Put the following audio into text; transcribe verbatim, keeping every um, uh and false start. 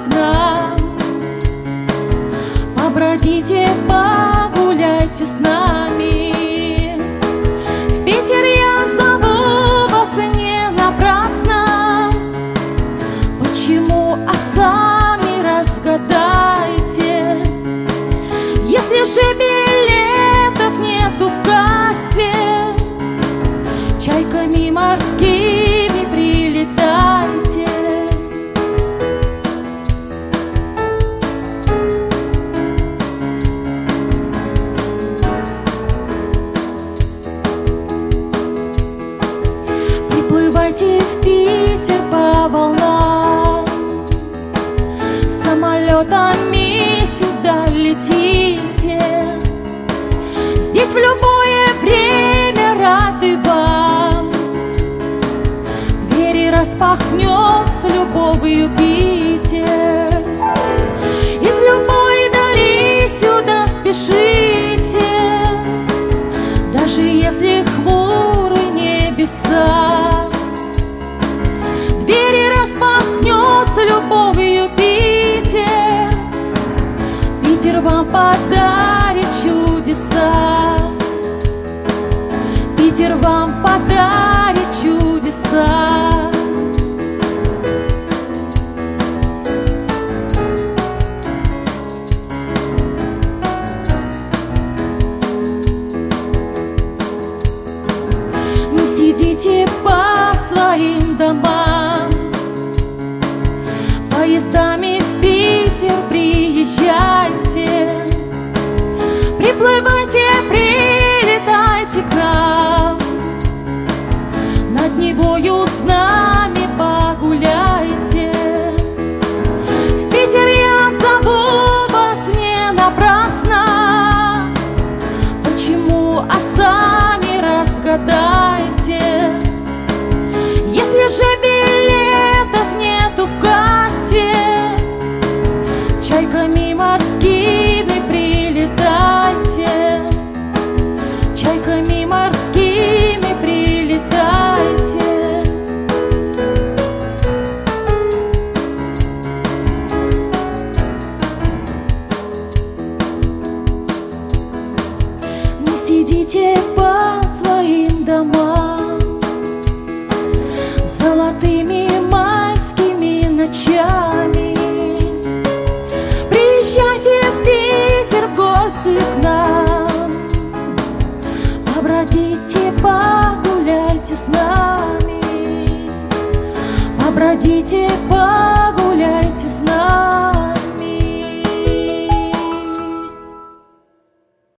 к нам. Побродите, погуляйте с нами. В Питер я зову вас не напрасно. Почему, а сами разгадайте. Если же билетов нету в кассе, чайками морскими прилетайте. Приплывайте в Питер по волнам, самолетами сюда летите. Здесь в любое время рады вам. Двери распахнет с любовью Питер. Из любой дали сюда спешите. Даже если хмуры небеса, двери распахнет с любовью Питер. Питер вам подарит чудеса. Питер вам подарит чудеса. Не сидите по своим домам, поездами в Питер приезжайте. Приплывайте, прилетайте к нам. Над Невою с нами погуляйте. В Питер я зову вас не напрасно. Почему, а сами разгадайте. Если же билетов нету в кассе, чайками морскими прилетайте. Чайками морскими прилетайте. Не сидите по своим домам, золотыми майскими ночами. Приезжайте в Питер в гости к нам. Побродите, погуляйте с нами. Побродите, погуляйте.